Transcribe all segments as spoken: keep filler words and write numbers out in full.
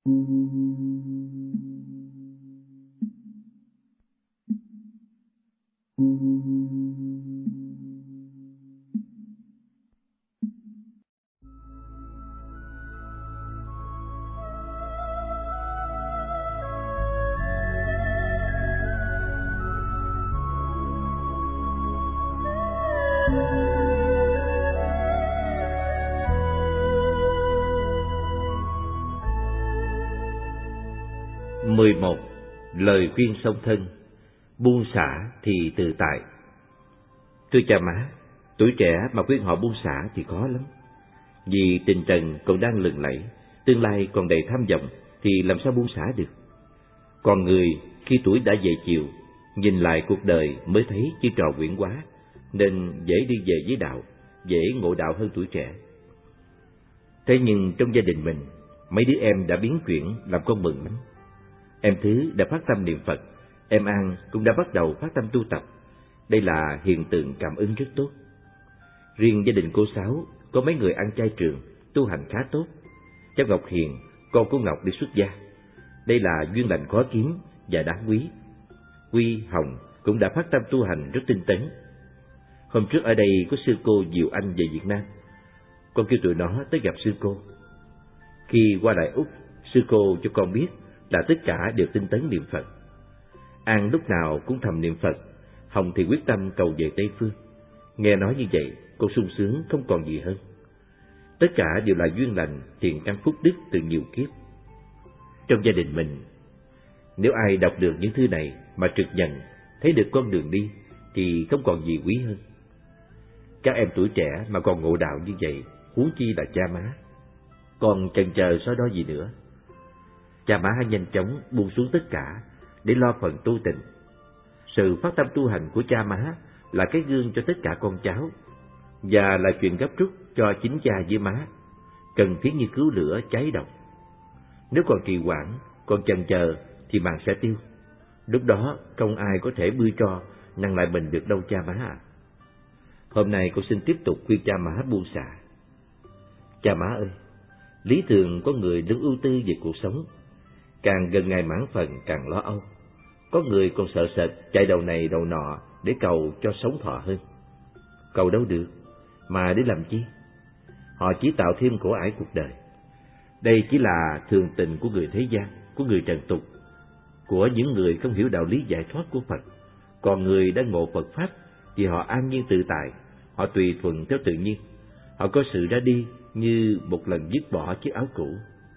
mười một. Lời khuyên song thân: buông xả thì tự tại. Thưa cha má, tuổi trẻ mà khuyên họ buông xả thì khó lắm. Vì tình trần còn đang lừng lẫy, tương lai còn đầy tham vọng, thì làm sao buông xả được. Còn người khi tuổi đã về chiều, nhìn lại cuộc đời mới thấy chiêu trò quyển quá, nên dễ đi về với đạo, dễ ngộ đạo hơn tuổi trẻ. Thế nhưng trong gia đình mình, mấy đứa em đã biến chuyển làm con mừng lắm. Em Thứ đã phát tâm niệm Phật, em An cũng đã bắt đầu phát tâm tu tập. Đây là hiện tượng cảm ứng rất tốt. Riêng gia đình cô Sáu có mấy người ăn chay trường, tu hành khá tốt. Cháu Ngọc Hiền, con của Ngọc đi xuất gia. Đây là duyên lành khó kiếm và đáng quý. Quy, Hồng cũng đã phát tâm tu hành rất tinh tấn. Hôm trước ở đây có sư cô Diệu Anh về Việt Nam. Con kêu tụi nó tới gặp sư cô. Khi qua lại Úc, sư cô cho con biết là tất cả đều tinh tấn niệm Phật. An lúc nào cũng thầm niệm Phật, Hồng thì quyết tâm cầu về Tây Phương. Nghe nói như vậy, con sung sướng không còn gì hơn. Tất cả đều là duyên lành, thiện căn phúc đức từ nhiều kiếp. Trong gia đình mình, nếu ai đọc được những thư này mà trực nhận, thấy được con đường đi, thì không còn gì quý hơn. Các em tuổi trẻ mà còn ngộ đạo như vậy, huống chi là cha má. Còn chần chờ so đo gì nữa. Cha má hãy nhanh chóng buông xuống tất cả để lo phần tu tịnh. Sự phát tâm tu hành của cha má là cái gương cho tất cả con cháu, và là chuyện gấp rút cho chính cha với má, cần thiết như cứu lửa cháy đầu. Nếu còn trì hoãn, còn chần chờ thì màn sẽ tiêu. Lúc đó không ai có thể bươi tro nặng lại mình được đâu cha má à. Hôm nay cô xin tiếp tục khuyên cha má buông xả. Cha má ơi, lý thường có người luôn ưu tư về cuộc sống, càng gần ngày mãn phần càng lo âu. Có người còn sợ sệt chạy đầu này đầu nọ để cầu cho sống thọ hơn. Cầu đâu được, mà để làm chi? Họ chỉ tạo thêm khổ ải cuộc đời. Đây chỉ là thường tình của người thế gian, của người trần tục, của những người không hiểu đạo lý giải thoát của Phật. Còn người đã ngộ Phật Pháp thì họ an nhiên tự tại, họ tùy thuận theo tự nhiên. Họ có sự ra đi như một lần dứt bỏ chiếc áo cũ.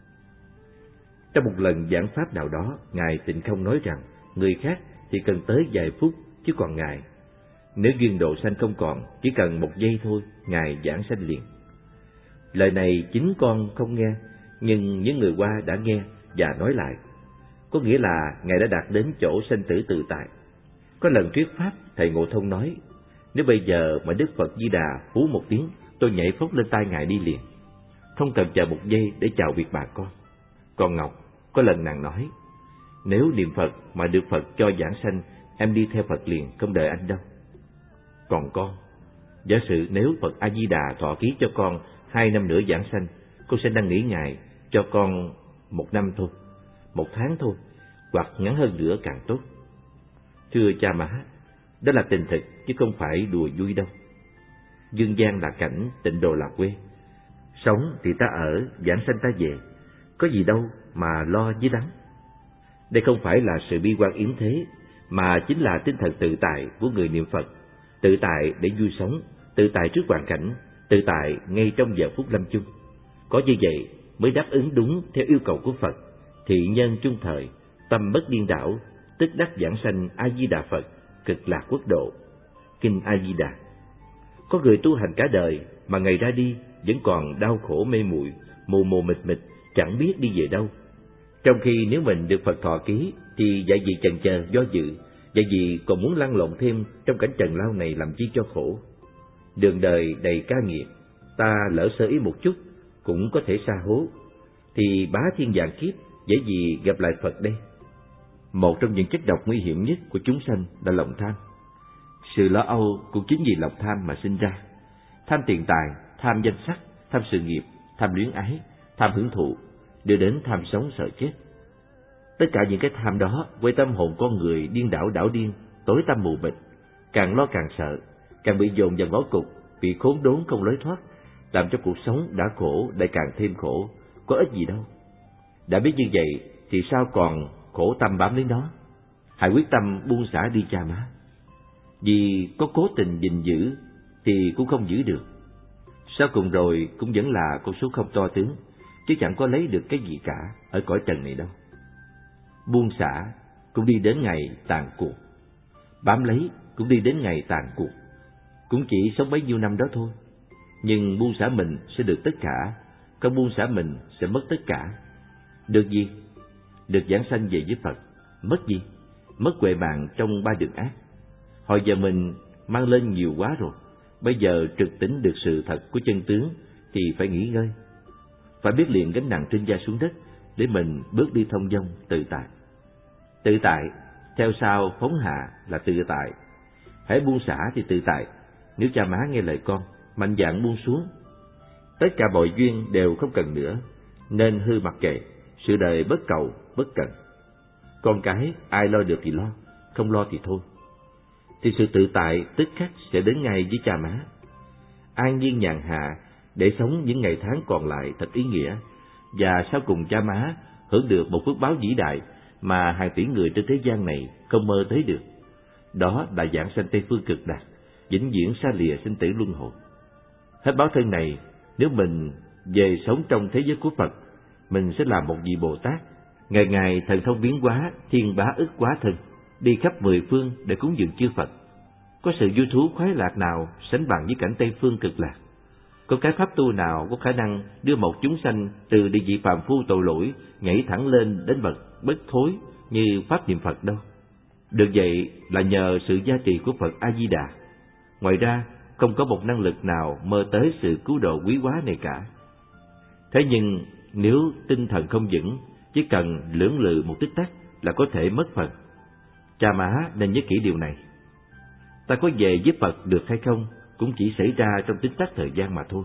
Trong một lần giảng pháp nào đó, Ngài Tịnh Không nói rằng người khác thì cần tới vài phút, chứ còn Ngài, nếu duyên độ sanh không còn, chỉ cần một giây thôi, Ngài giảng sanh liền. Lời này chính con không nghe, nhưng những người qua đã nghe và nói lại. Có nghĩa là Ngài đã đạt đến chỗ sanh tử tự tại. Có lần thuyết pháp, Thầy Ngộ Thông nói, nếu bây giờ mà Đức Phật Di Đà hú một tiếng, tôi nhảy phóc lên tai Ngài đi liền, không cần chờ một giây để chào việc bà con. Còn Ngọc, có lần nàng nói, nếu niệm Phật mà được Phật cho giảng sanh, em đi theo Phật liền, không đợi anh đâu. Còn con, giả sử nếu Phật A Di Đà thọ ký cho con hai năm nữa giảng sanh, con sẽ năn nỉ Ngài cho con một năm thôi, một tháng thôi, hoặc ngắn hơn nữa càng tốt. Thưa cha má, đó là tình thực chứ không phải đùa vui đâu. Dương gian là cảnh, tịnh độ là quê. Sống thì ta ở, giảng sanh ta về, có gì đâu mà lo với đắng. Đây không phải là sự bi quan yếm thế, mà chính là tinh thần tự tại của người niệm Phật. Tự tại để vui sống, tự tại trước hoàn cảnh, tự tại ngay trong giờ phút lâm chung. Có như vậy mới đáp ứng đúng theo yêu cầu của Phật. Thị nhân trung thời, tâm bất điên đảo, tức đắc giảng sanh A Di Đà Phật, cực lạc quốc độ. Kinh A Di Đà. Có người tu hành cả đời mà ngày ra đi vẫn còn đau khổ mê muội, mù mù mịt mịt, chẳng biết đi về đâu. Trong khi nếu mình được Phật thọ ký thì dạy gì chần chờ do dự, dạy gì còn muốn lăn lộn thêm trong cảnh trần lao này làm chi cho khổ. Đường đời đầy ca nghiệp, ta lỡ sơ ý một chút cũng có thể sa hố, thì bá thiên vạn kiếp dễ gì gặp lại Phật đây. Một trong những chất độc nguy hiểm nhất của chúng sanh là lòng tham. Sự lo âu cũng chính vì lòng tham mà sinh ra. Tham tiền tài, tham danh sắc, tham sự nghiệp, tham luyến ái, tham hưởng thụ. đưa đến tham sống sợ chết. Tất cả những cái tham đó quay tâm hồn con người điên đảo đảo điên, tối tăm mù mịt, càng lo càng sợ, càng bị dồn vào ngõ cụt, bị khốn đốn không lối thoát, làm cho cuộc sống đã khổ lại càng thêm khổ, có ích gì đâu. Đã biết như vậy thì sao còn khổ tâm bám lấy nó. Hãy quyết tâm buông xả đi cha má. Vì có cố tình gìn giữ thì cũng không giữ được. Sau cùng rồi cũng vẫn là con số không to tướng, chứ chẳng có lấy được cái gì cả ở cõi trần này đâu. Buông xả cũng đi đến ngày tàn cuộc, bám lấy cũng đi đến ngày tàn cuộc. Cũng chỉ sống bấy nhiêu năm đó thôi. Nhưng buông xả mình sẽ được tất cả, còn buông xả mình sẽ mất tất cả. Được gì? Được giảng sanh về với Phật. Mất gì? Mất huệ mạng trong ba đường ác. Hồi giờ mình mang lên nhiều quá rồi, bây giờ trực tỉnh được sự thật của chân tướng thì phải nghỉ ngơi. Phải biết liền gánh nặng trên vai xuống đất để mình bước đi thông dong tự tại. Tự tại, theo sau phóng hạ là tự tại. Hãy buông xả thì tự tại. Nếu cha má nghe lời con, mạnh dạn buông xuống. Tất cả mọi duyên đều không cần nữa, nên hư mặc kệ, sự đời bất cầu, bất cần. Con cái ai lo được thì lo, không lo thì thôi. Thì sự tự tại tức khắc sẽ đến ngay với cha má. An nhiên nhàn hạ để sống những ngày tháng còn lại thật ý nghĩa, và sau cùng cha má hưởng được một phước báo vĩ đại mà hàng tỷ người trên thế gian này không mơ tới được. Đó là giảng sanh Tây Phương Cực Lạc, vĩnh viễn xa lìa sinh tử luân hồi. Hết báo thân này, nếu mình về sống trong thế giới của Phật, mình sẽ làm một vị Bồ Tát, ngày ngày thần thông biến hóa, thiên bá ức quá thân, đi khắp mười phương để cúng dường chư Phật. Có sự vui thú khoái lạc nào sánh bằng với cảnh Tây Phương Cực Lạc? Có cái pháp tu nào có khả năng đưa một chúng sanh từ địa vị phàm phu tội lỗi nhảy thẳng lên đến bậc bất thối như pháp niệm Phật đâu? Được vậy là nhờ sự gia trì của Phật A Di Đà. Ngoài ra không có một năng lực nào mơ tới sự cứu độ quý hóa này cả. Thế nhưng nếu tinh thần không vững, chỉ cần lưỡng lự một tích tắc là có thể mất Phật. Cha má nên nhớ kỹ điều này. Ta có về với Phật được hay không cũng chỉ xảy ra trong tích tắc thời gian mà thôi.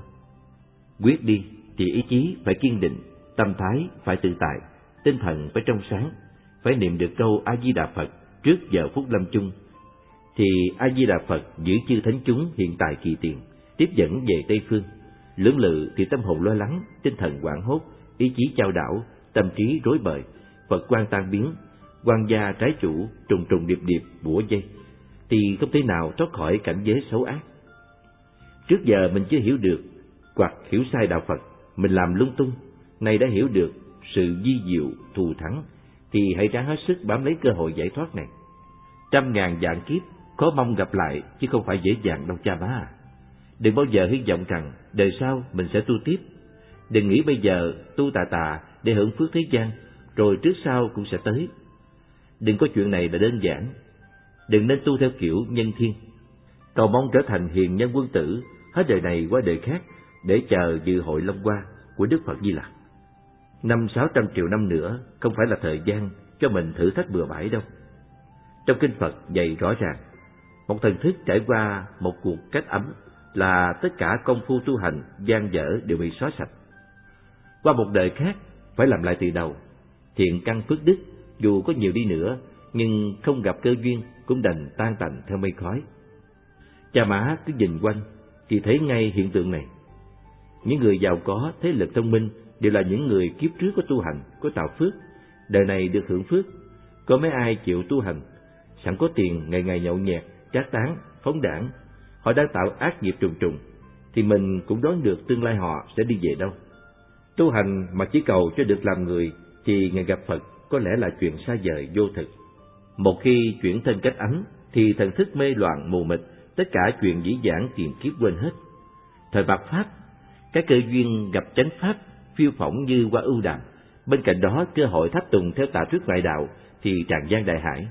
Quyết đi thì ý chí phải kiên định, tâm thái phải tự tại, tinh thần phải trong sáng, phải niệm được câu A Di Đà Phật trước giờ phút lâm chung. Thì A Di Đà Phật giữ chư thánh chúng hiện tại kỳ tiền, tiếp dẫn về Tây phương. Lưỡng lự thì tâm hồn lo lắng, tinh thần hoảng hốt, ý chí chao đảo, tâm trí rối bời, Phật quan tan biến, quan gia trái chủ trùng trùng điệp điệp bủa dây, thì không thể nào thoát khỏi cảnh giới xấu ác. Trước giờ mình chưa hiểu được hoặc hiểu sai đạo Phật, mình làm lung tung. Nay đã hiểu được sự di diệu thù thắng, thì hãy ráng hết sức bám lấy cơ hội giải thoát này. Trăm ngàn vạn kiếp khó mong gặp lại, chứ không phải dễ dàng đâu cha má à. Đừng bao giờ hy vọng rằng đời sau mình sẽ tu tiếp. Đừng nghĩ bây giờ tu tà tà để hưởng phước thế gian, rồi trước sau cũng sẽ tới. Đừng có chuyện này là đơn giản. Đừng nên tu theo kiểu nhân thiên, cầu mong trở thành hiền nhân quân tử hết đời này qua đời khác để chờ dự hội Long Hoa của Đức Phật Di Lặc. Năm sáu trăm triệu năm nữa không phải là thời gian cho mình thử thách bừa bãi đâu. Trong kinh Phật dạy rõ ràng, một thần thức trải qua một cuộc cách ấm là tất cả công phu tu hành gian dở đều bị xóa sạch. Qua một đời khác phải làm lại từ đầu. Thiện căn phước đức dù có nhiều đi nữa, nhưng không gặp cơ duyên cũng đành tan tành theo mây khói. Cha má cứ nhìn quanh thì thấy ngay hiện tượng này. Những người giàu có, thế lực thông minh đều là những người kiếp trước có tu hành, có tạo phước, đời này được hưởng phước. Có mấy ai chịu tu hành, sẵn có tiền ngày ngày nhậu nhẹt, trác tán, phóng đảng, họ đang tạo ác nghiệp trùng trùng, thì mình cũng đoán được tương lai họ sẽ đi về đâu. Tu hành mà chỉ cầu cho được làm người thì ngày gặp Phật có lẽ là chuyện xa vời vô thực. Một khi chuyển thân cách ấm thì thần thức mê loạn mù mịt, tất cả chuyện dĩ dãn tiền kiếp quên hết. Thời bạc pháp, cái cơ duyên gặp chánh pháp phiêu phỏng như hoa ưu đàm, bên cạnh đó cơ hội tháp tùng theo tà thuyết ngoại đạo thì tràn gian đại hải.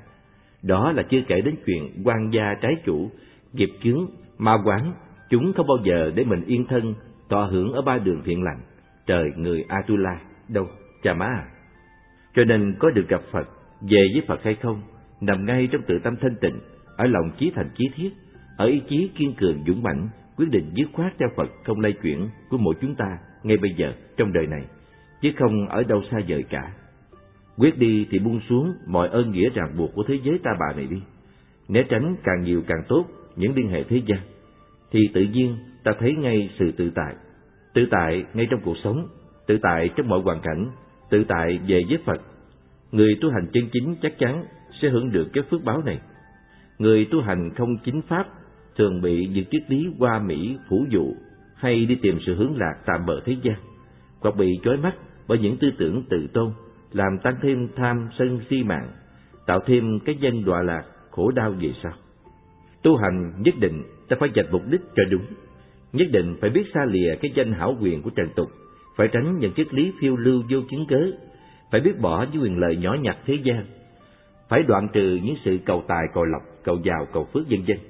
Đó là chưa kể đến chuyện quan gia trái chủ, nghiệp chướng, ma quán, chúng không bao giờ để mình yên thân tọa hưởng ở ba đường thiện lành, trời người Atula đâu, cha má à. Cho nên có được gặp Phật, về với Phật hay không, nằm ngay trong tự tâm thanh tịnh, ở lòng chí thành chí thiết, ở ý chí kiên cường dũng mãnh, quyết định dứt khoát theo Phật không lay chuyển của mỗi chúng ta ngay bây giờ trong đời này, chứ không ở đâu xa vời cả. Quyết đi thì buông xuống mọi ơn nghĩa ràng buộc của thế giới ta bà này đi, né tránh càng nhiều càng tốt những liên hệ thế gian, thì tự nhiên ta thấy ngay sự tự tại. Tự tại ngay trong cuộc sống, tự tại trong mọi hoàn cảnh, tự tại về với Phật. Người tu hành chân chính chắc chắn sẽ hưởng được cái phước báo này. Người tu hành không chính pháp thường bị những triết lý hoa mỹ phủ dụ hay đi tìm sự hướng lạc tạm bợ thế gian, hoặc bị chói mắt bởi những tư tưởng tự tôn, làm tăng thêm tham sân si mạng, tạo thêm cái danh đọa lạc khổ đau về sau. Tu hành nhất định ta phải dạch mục đích cho đúng, nhất định phải biết xa lìa cái danh hão quyền của trần tục, phải tránh những triết lý phiêu lưu vô chứng cớ, phải biết bỏ những quyền lợi nhỏ nhặt thế gian, phải đoạn trừ những sự cầu tài cầu lộc, cầu giàu cầu phước vân vân.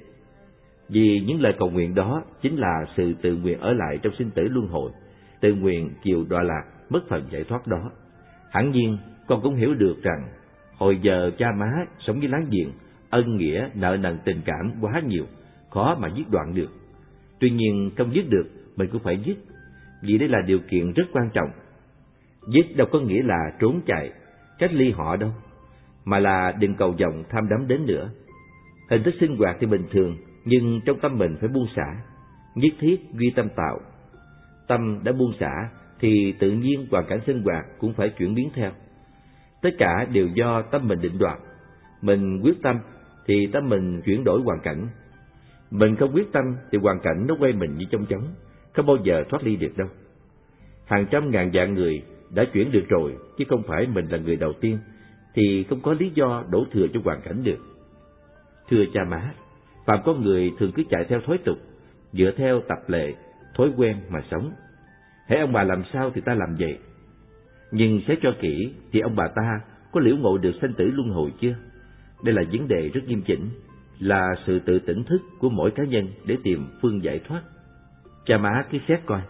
Vì những lời cầu nguyện đó chính là sự tự nguyện ở lại trong sinh tử luân hồi, tự nguyện chịu đọa lạc mất phần giải thoát đó. Hẳn nhiên con cũng hiểu được rằng hồi giờ cha má sống với láng giềng, ân nghĩa nợ nần tình cảm quá nhiều, khó mà dứt đoạn được. Tuy nhiên không dứt được mình cũng phải dứt, vì đây là điều kiện rất quan trọng. Dứt đâu có nghĩa là trốn chạy, cách ly họ đâu, mà là đừng cầu vọng tham đắm đến nữa. Hình thức sinh hoạt thì bình thường, nhưng trong tâm mình phải buông xả, nhất thiết duy tâm tạo. Tâm đã buông xả thì tự nhiên hoàn cảnh sinh hoạt cũng phải chuyển biến theo. Tất cả đều do tâm mình định đoạt. Mình quyết tâm thì tâm mình chuyển đổi hoàn cảnh. Mình không quyết tâm thì hoàn cảnh nó quay mình như chong chóng, không bao giờ thoát ly được đâu. Hàng trăm ngàn vạn người đã chuyển được rồi, chứ không phải mình là người đầu tiên, thì không có lý do đổ thừa cho hoàn cảnh được. Thưa cha má, phạm con người thường cứ chạy theo thói tục, dựa theo tập lệ, thói quen mà sống. Hễ ông bà làm sao thì ta làm vậy. Nhưng xét cho kỹ thì ông bà ta có liễu ngộ được sanh tử luân hồi chưa? Đây là vấn đề rất nghiêm chỉnh, là sự tự tỉnh thức của mỗi cá nhân để tìm phương giải thoát. Cha má cứ xét coi,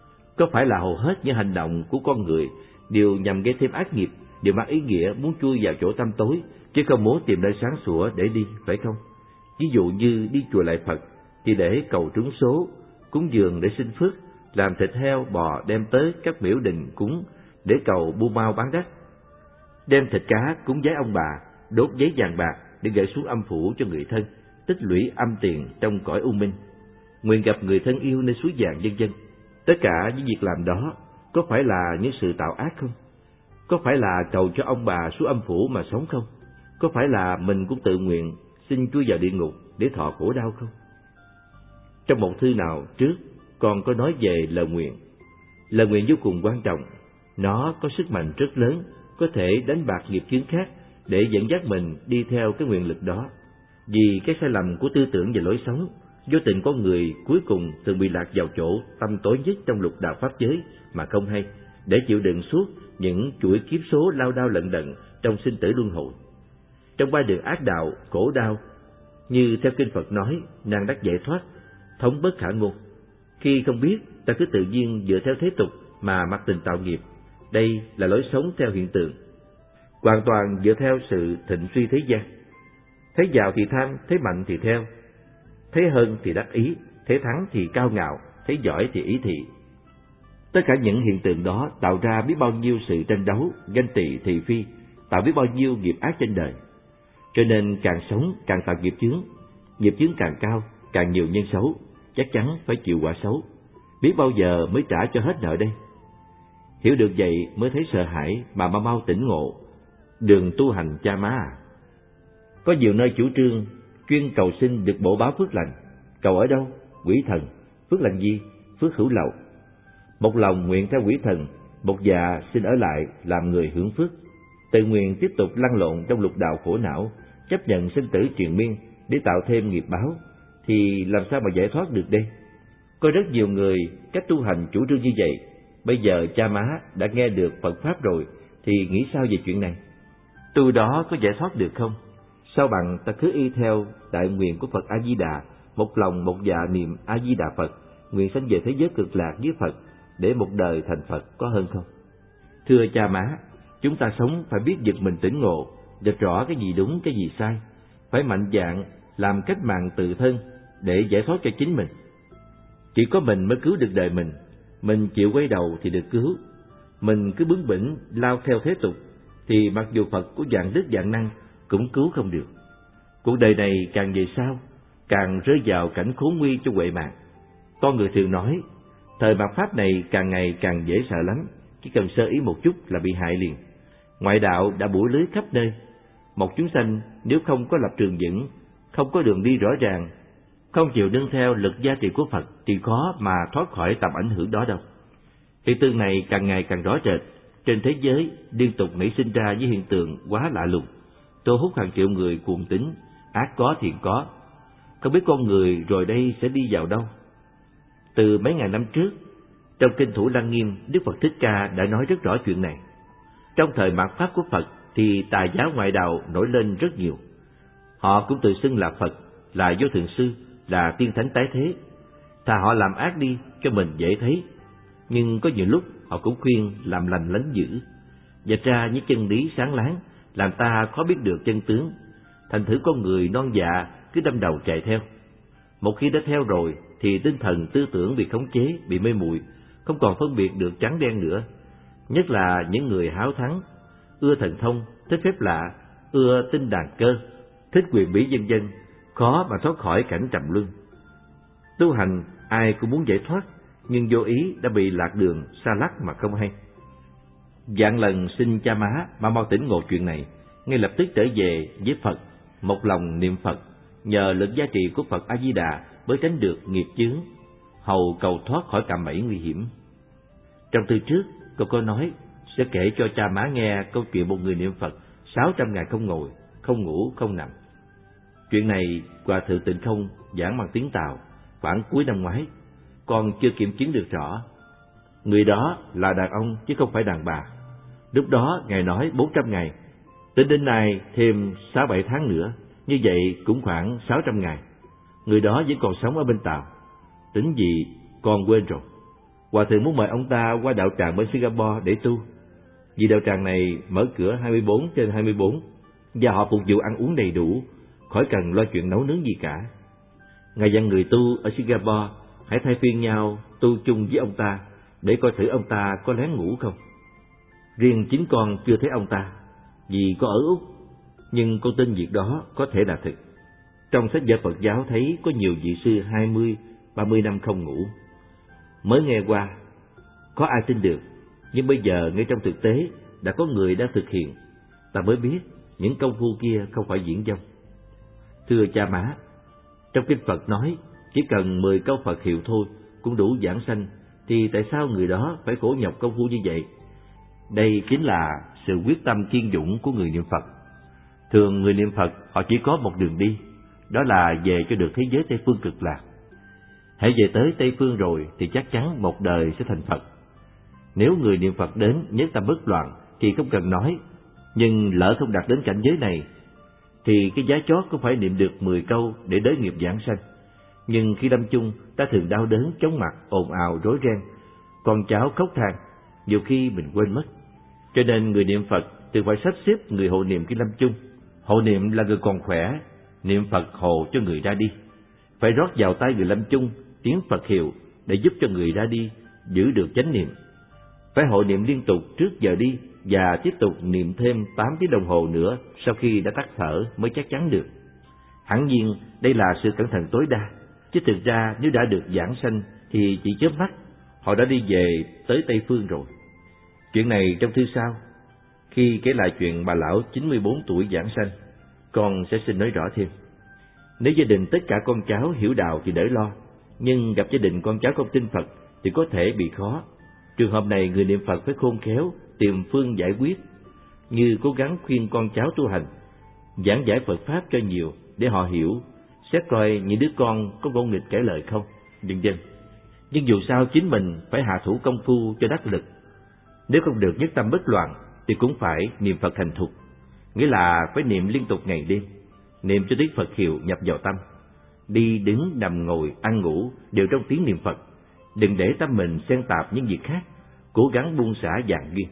có phải là hầu hết những hành động của con người đều nhằm gây thêm ác nghiệp, đều mang ý nghĩa muốn chui vào chỗ tăm tối, chứ không muốn tìm nơi sáng sủa để đi, phải không? Ví dụ như đi chùa lạy Phật thì để cầu trúng số, cúng dường để xin phước, làm thịt heo, bò đem tới các miễu đình cúng để cầu bu mau bán đắt, đem thịt cá cúng vái ông bà, đốt giấy vàng bạc để gửi xuống âm phủ cho người thân, tích lũy âm tiền trong cõi u minh, nguyện gặp người thân yêu nơi suối vàng vân vân. Tất cả những việc làm đó có phải là những sự tạo ác không? Có phải là cầu cho ông bà xuống âm phủ mà sống không? Có phải là mình cũng tự nguyện xin chui vào địa ngục để thọ khổ đau không? Trong một thư nào trước, con có nói về lời nguyện. Lời nguyện vô cùng quan trọng, nó có sức mạnh rất lớn, có thể đánh bạc nghiệp chướng khác để dẫn dắt mình đi theo cái nguyện lực đó. Vì cái sai lầm của tư tưởng và lối sống, vô tình con người cuối cùng thường bị lạc vào chỗ tăm tối nhất trong lục đạo pháp giới mà không hay, để chịu đựng suốt những chuỗi kiếp số lao đao lận đận trong sinh tử luân hồi. Trong ba đường ác đạo, khổ đau, như theo kinh Phật nói, nan đắc giải thoát, thống bất khả ngôn. Khi không biết, ta cứ tự nhiên dựa theo thế tục mà mặc tình tạo nghiệp. Đây là lối sống theo hiện tượng, hoàn toàn dựa theo sự thịnh suy thế gian. Thấy giàu thì tham, thấy mạnh thì theo, thấy hơn thì đắc ý, thấy thắng thì cao ngạo, thấy giỏi thì ý thị. Tất cả những hiện tượng đó tạo ra biết bao nhiêu sự tranh đấu, ganh tị, thị phi, tạo biết bao nhiêu nghiệp ác trên đời. Cho nên càng sống càng tạo nghiệp chướng, nghiệp chướng càng cao, càng nhiều nhân xấu, chắc chắn phải chịu quả xấu. Biết bao giờ mới trả cho hết nợ đây? Hiểu được vậy mới thấy sợ hãi mà mau mau tỉnh ngộ. Đường tu hành cha má à. Có nhiều nơi chủ trương chuyên cầu xin được bổ báo phước lành. Cầu ở đâu? Quỷ thần. Phước lành gì? Phước hữu lậu. Một lòng nguyện theo quỷ thần, một dạ xin ở lại làm người hưởng phước, tự nguyện tiếp tục lăn lộn trong lục đạo khổ não, chấp nhận sinh tử triền miên để tạo thêm nghiệp báo, thì làm sao mà giải thoát được đây? Có rất nhiều người cách tu hành chủ trương như vậy. Bây giờ cha má đã nghe được Phật Pháp rồi thì nghĩ sao về chuyện này? Tu đó có giải thoát được không? Sao bằng ta cứ y theo đại nguyện của Phật A-di-đà, một lòng một dạ niệm A-di-đà Phật, nguyện sanh về thế giới cực lạc với Phật, để một đời thành Phật có hơn không? Thưa cha má, chúng ta sống phải biết giật mình tỉnh ngộ, rạch rõ cái gì đúng cái gì sai, phải mạnh dạn làm cách mạng tự thân để giải thoát cho chính mình. Chỉ có mình mới cứu được đời mình, mình chịu quay đầu thì được cứu. mình cứ bướng bỉnh lao theo thế tục, thì mặc dù Phật có dạng đức dạng năng cũng cứu không được. Cuộc đời này càng về sau, càng rơi vào cảnh khốn nguy cho huệ mạng. Con người thường nói, thời mạt Pháp này càng ngày càng dễ sợ lắm, chỉ cần sơ ý một chút là bị hại liền. Ngoại đạo đã bủa lưới khắp nơi. Một chúng sanh nếu không có lập trường vững, không có đường đi rõ ràng, không chịu nương theo lực gia trì của Phật thì khó mà thoát khỏi tầm ảnh hưởng đó đâu. Hiện tượng này càng ngày càng rõ rệt. Trên thế giới liên tục nảy sinh ra những hiện tượng quá lạ lùng, thu hút hàng triệu người cuồng tín, ác có thiện có. Không biết con người rồi đây sẽ đi vào đâu. Từ mấy ngàn năm trước, trong kinh Thủ Lăng Nghiêm, Đức Phật Thích Ca đã nói rất rõ chuyện này. Trong thời mạt Pháp của Phật thì tà giáo ngoại đạo nổi lên rất nhiều. Họ cũng tự xưng là Phật, là Vô Thượng Sư, là tiên thánh tái thế. Thà họ làm ác đi cho mình dễ thấy, nhưng có nhiều lúc họ cũng khuyên làm lành lánh dữ, dạch ra những chân lý sáng láng, làm ta khó biết được chân tướng. Thành thử con người non dạ cứ đâm đầu chạy theo. Một khi đã theo rồi thì tinh thần tư tưởng bị khống chế, bị mê muội, không còn phân biệt được trắng đen nữa. Nhất là những người háo thắng, ưa thần thông, thích phép lạ, ưa tin đàn cơ, thích quyền bí vân vân, khó mà thoát khỏi cảnh trầm luân. Tu hành ai cũng muốn giải thoát, nhưng vô ý đã bị lạc đường, xa lắc mà không hay. Vạn lần xin cha má mà mau tỉnh ngộ chuyện này, ngay lập tức trở về với Phật, một lòng niệm Phật, nhờ lực gia trì của Phật A Di Đà mới tránh được nghiệp chướng, hầu cầu thoát khỏi cạm bẫy nguy hiểm. Trong thư trước, cô có nói sẽ kể cho cha má nghe câu chuyện một người niệm Phật sáu trăm ngày không ngồi, không ngủ, không nằm. Chuyện này Hòa thượng Tịnh Không giảng bằng tiếng Tàu khoảng cuối năm ngoái, còn chưa kiểm chứng được rõ. Người đó là đàn ông chứ không phải đàn bà. Lúc đó Ngài nói bốn trăm ngày, tính đến nay thêm sáu bảy tháng nữa, như vậy cũng khoảng sáu trăm ngày. Người đó vẫn còn sống ở bên Tàu. Tính gì con quên rồi. Hòa thượng muốn mời ông ta qua đạo tràng bên Singapore để tu, vì đạo tràng này mở cửa hai mươi bốn trên hai mươi bốn và họ phục vụ ăn uống đầy đủ, khỏi cần lo chuyện nấu nướng gì cả. Ngài dặn người tu ở Singapore hãy thay phiên nhau tu chung với ông ta để coi thử ông ta có lén ngủ không. Riêng chính con chưa thấy ông ta vì có ở Úc, nhưng con tin việc đó có thể là thực. Trong sách vở Phật giáo thấy có nhiều vị sư hai mươi, ba mươi năm không ngủ. Mới nghe qua, có ai tin được, nhưng bây giờ ngay trong thực tế đã có người đang thực hiện, ta mới biết những công phu kia không phải diễn dông. Thưa cha má, trong kinh Phật nói chỉ cần mười câu Phật hiệu thôi cũng đủ giảng sanh, thì tại sao người đó phải khổ nhọc công phu như vậy? Đây chính là sự quyết tâm kiên dũng của người niệm Phật. Thường người niệm Phật họ chỉ có một đường đi, đó là về cho được thế giới Tây Phương cực lạc. Hãy về tới Tây Phương rồi thì chắc chắn một đời sẽ thành Phật. Nếu người niệm Phật đến nhất tâm bất loạn thì không cần nói, nhưng lỡ không đạt đến cảnh giới này thì cái giá chót cũng phải niệm được mười câu để đới nghiệp giảng sanh. Nhưng khi lâm chung, ta thường đau đớn, chóng mặt, ồn ào, rối ren, con cháu khóc than, nhiều khi mình quên mất. Cho nên người niệm Phật thường phải sắp xếp người hộ niệm khi lâm chung. Hộ niệm là người còn khỏe, niệm Phật hộ cho người ra đi. Phải rót vào tay người lâm chung tiếng Phật hiệu để giúp cho người ra đi giữ được chánh niệm. Phải hộ niệm liên tục trước giờ đi và tiếp tục niệm thêm tám tiếng đồng hồ nữa sau khi đã tắt thở mới chắc chắn được. Hẳn nhiên đây là sự cẩn thận tối đa, chứ thực ra nếu đã được giảng sanh thì chỉ chớp mắt họ đã đi về tới Tây Phương rồi. Chuyện này trong thư sau, khi kể lại chuyện bà lão chín mươi bốn tuổi giảng sanh, con sẽ xin nói rõ thêm. Nếu gia đình tất cả con cháu hiểu đạo thì đỡ lo, nhưng gặp gia đình con cháu không tin Phật thì có thể bị khó. Trường hợp này người niệm Phật phải khôn khéo tìm phương giải quyết, như cố gắng khuyên con cháu tu hành, giảng giải Phật Pháp cho nhiều để họ hiểu, xét coi những đứa con có ngỗ nghịch cãi lời không, vân vân. Nhưng dù sao chính mình phải hạ thủ công phu cho đắc lực. Nếu không được nhất tâm bất loạn thì cũng phải niệm Phật thành thục, nghĩa là phải niệm liên tục ngày đêm, niệm cho tiếng Phật hiệu nhập vào tâm. Đi đứng nằm ngồi ăn ngủ đều trong tiếng niệm Phật, đừng để tâm mình xen tạp những việc khác, cố gắng buông xả dạng duyên.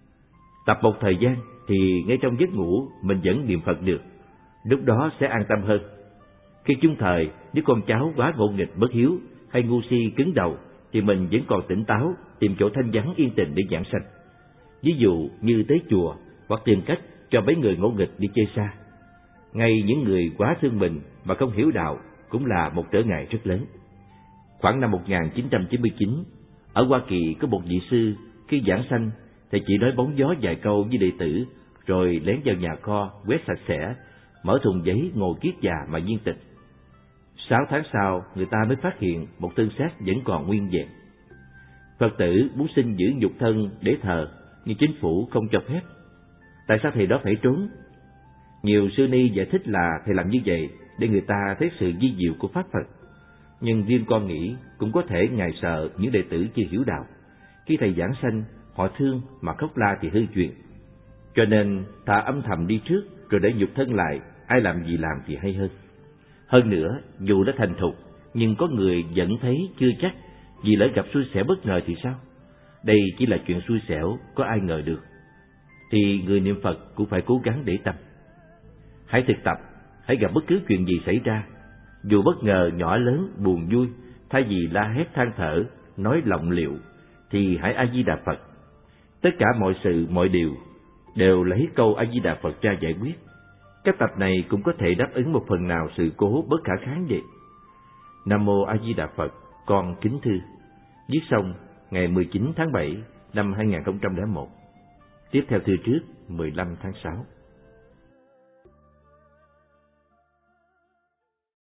Tập một thời gian thì ngay trong giấc ngủ mình vẫn niệm Phật được, lúc đó sẽ an tâm hơn. Khi chung thời, nếu con cháu quá ngỗ nghịch bất hiếu hay ngu si cứng đầu thì mình vẫn còn tỉnh táo, tìm chỗ thanh vắng yên tĩnh để giảng sanh. ví dụ như tới chùa hoặc tìm cách cho mấy người ngỗ nghịch đi chơi xa. Ngay những người quá thương mình mà không hiểu đạo cũng là một trở ngại rất lớn. Khoảng năm một nghìn chín trăm chín mươi chín, ở Hoa Kỳ có một vị sư khi giảng sanh thì chỉ nói bóng gió vài câu với đệ tử, rồi lén vào nhà kho quét sạch sẽ, mở thùng giấy ngồi kiết già mà viên tịch. Sáu tháng sau, người ta mới phát hiện một thân xác vẫn còn nguyên vẹn. Phật tử muốn xin giữ nhục thân để thờ, nhưng chính phủ không cho phép. Tại sao thầy đó phải trốn? Nhiều sư ni giải thích là thầy làm như vậy để người ta thấy sự vi diệu của pháp Phật. Nhưng riêng con nghĩ cũng có thể Ngài sợ những đệ tử chưa hiểu đạo. Khi thầy giảng sanh, họ thương mà khóc la thì hư chuyện. Cho nên thà âm thầm đi trước rồi để nhục thân lại, ai làm gì làm thì hay hơn. Hơn nữa, dù đã thành thục, nhưng có người vẫn thấy chưa chắc, vì lỡ gặp xui xẻo bất ngờ thì sao? Đây chỉ là chuyện xui xẻo, có ai ngờ được. Thì người niệm Phật cũng phải cố gắng để tâm. Hãy thực tập, hãy gặp bất cứ chuyện gì xảy ra, dù bất ngờ nhỏ lớn buồn vui, thay vì la hét than thở, nói lọng liệu, thì hãy A Di Đà Phật. Tất cả mọi sự, mọi điều đều lấy câu A Di Đà Phật ra giải quyết. Các tập này cũng có thể đáp ứng một phần nào sự cố bất khả kháng vậy. Nam mô A Di Đà Phật, con kính thư. Viết xong ngày mười chín tháng bảy năm hai nghìn không trăm lẻ một. Tiếp theo thư trước mười lăm tháng sáu.